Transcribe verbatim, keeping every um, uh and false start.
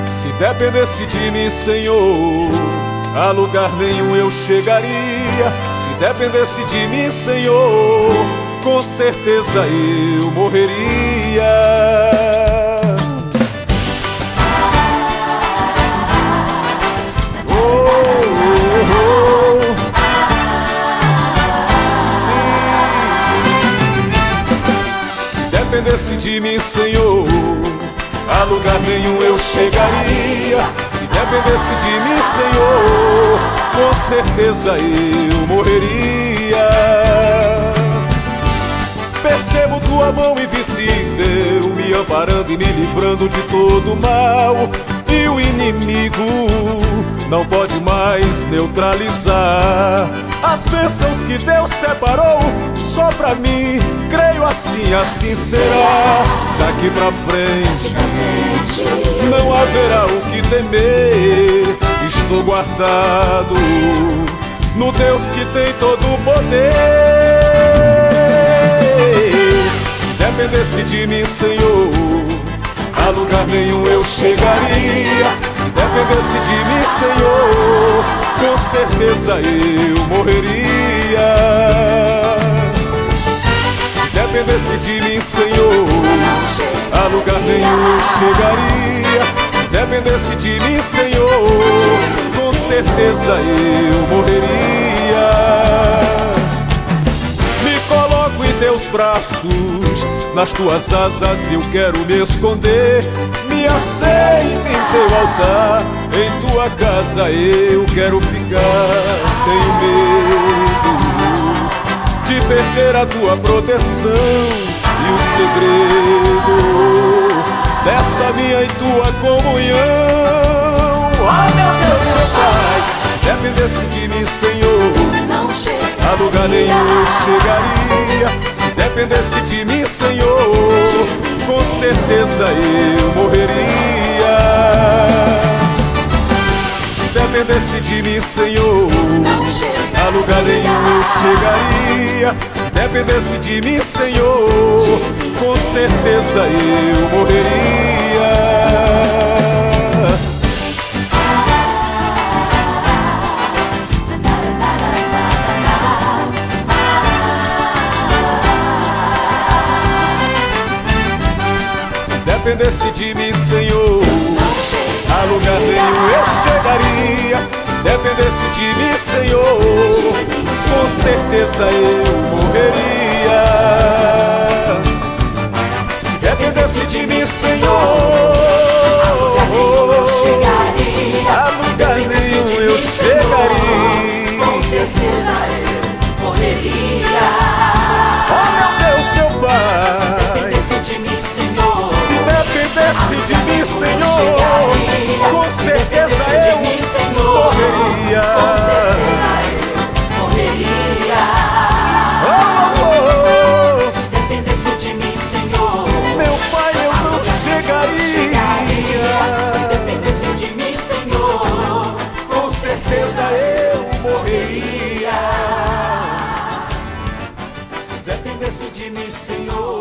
Se dependesse de mim, Senhor, a lugar nenhum eu chegaria. Se dependesse de mim, Senhor, com certeza eu morreria. Se dependesse de mim, Senhor, a lugar nenhum eu chegaria. Se dependesse de mim, Senhor, com certeza eu morreria. Percebo tua mão invisível me amparando e me livrando de todo mal, e o inimigo não pode mais neutralizar as bênçãos que Deus separou só pra mim. Creio assim, assim será. Daqui pra frente não haverá o que temer. Estou guardado no Deus que tem todo o poder. Se dependesse de mim, Senhor, a lugar nenhum eu chegaria. Se dependesse de mim, Senhor, com certeza eu morreria. Se dependesse de mim, Senhor, a lugar nenhum eu chegaria. Se dependesse de mim, Senhor, com certeza eu morreria. Me coloco em teus braços, nas tuas asas eu quero me esconder. Me aceita em teu altar, em tua casa eu quero ficar. Tenho medo de perder a tua proteção e o segredo dessa minha e tua comunhão. Oh meu Deus, meu Pai, se dependesse de mim, Senhor, a lugar nenhum eu chegaria. Se dependesse de mim, Senhor, com certeza eu morreria. Se dependesse de mim, Senhor, a lugar nenhum eu chegaria. Se dependesse de mim, Senhor, com certeza eu morreria. Se dependesse de mim, Senhor, a lugar nenhum eu chegaria. Se dependesse de mim, Senhor, com certeza eu morreria. Se dependesse de mim, Senhor, a lugar nenhum eu chegaria. Com certeza eu morreria. Oh meu Deus, meu Pai, se dependesse de mim, Senhor, se dependesse de mim, Senhor, com certeza eu morreria. Com certeza eu morreria. Oh, oh, oh. Se dependesse de mim, Senhor, meu Pai, eu não chegaria. Se dependesse de mim, Senhor, com certeza eu morreria. se dependesse de mim, Senhor.